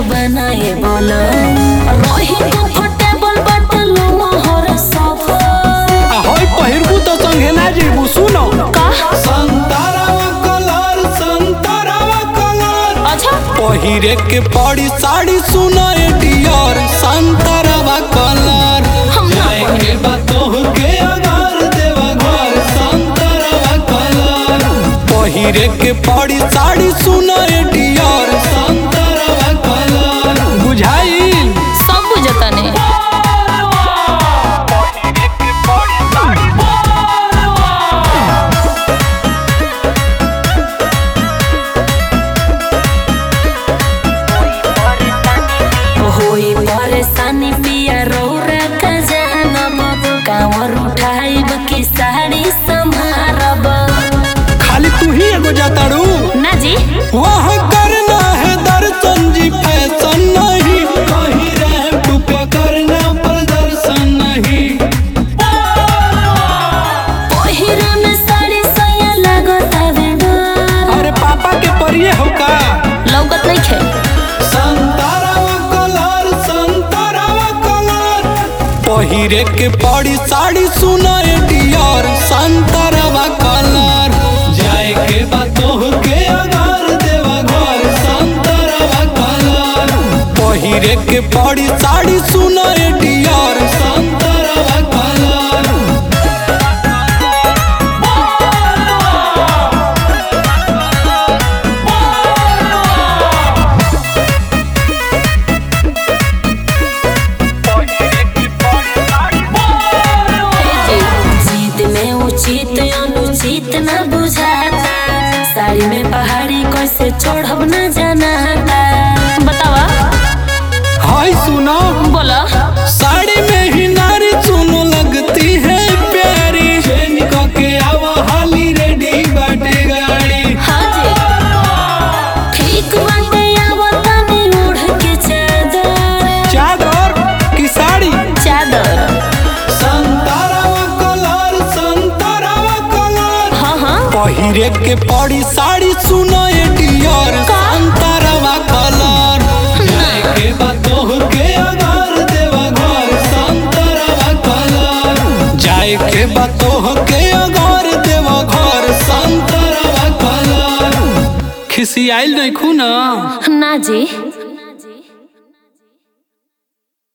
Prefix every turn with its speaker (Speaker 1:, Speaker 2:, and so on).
Speaker 1: बनाए बोला रही कंफर्टेबल बटलो मोहर सफर
Speaker 2: होय पहिरबू तो संगे ना जीबू सुनो
Speaker 1: का
Speaker 2: संतरावा कलर
Speaker 1: अच्छा
Speaker 2: पहिरे के पड़ी साड़ी सुनो ए डियर संतरावा कलर
Speaker 1: हम ना
Speaker 2: जाए के बातों के अगार देवा घर संतरावा कलर पहिरे के पड़ी साड़ी सुनो ए डियर संतरावा कलर बुझाइल
Speaker 1: सब बुझता ने होई परेशानी पिया रौरा का जानब कांवर उठाइब की साड़ी संभारब
Speaker 2: खाली तू ही एगो जाताड़ू
Speaker 1: ना जी
Speaker 2: वह करना है दर्शन जी फैशन नहीं कहीं रैंप पे करना प्रदर्शन नहीं
Speaker 1: पहिरा में साड़ी सैया लागत आवे डर
Speaker 2: अरे पापा के परिये हो का
Speaker 1: लौकत नहीं खे
Speaker 2: संतरावा कलर पहिरे के पड़ी साड़ी सुना ए डियर संतरावा कलर जाए के बातों के अगार देवा घर संतरावा कलर पहिरे के पड़ी साड़ी सुना ए डियर संतरावा कलर
Speaker 1: जीत में उचित अनुचित न बुझाता साड़ी में पहाड़ी कैसे चढ़ब न जानाता बतावा
Speaker 2: हाय सुनो
Speaker 1: बोला
Speaker 2: साड़ी में ही नारी सुनो लगती है प्यारी चेंज के आवा हाली रेडी बाटे गाड़ी
Speaker 1: हाँ जी ठीक बाटे आवता ने ओढ़ के चादर
Speaker 2: चादर की साड़ी
Speaker 1: चादर
Speaker 2: संतरावा कलर
Speaker 1: हाँ हाँ
Speaker 2: पहिरे के पड़ी साड़ी सुनो ए डियर संतरावा कलर जाए के बातों के अगार देवा घर संतरावा कलर जाए के बातों के अगार देवा घर संतरावा कलर खिसियाइल नहीं खूना
Speaker 1: ना जी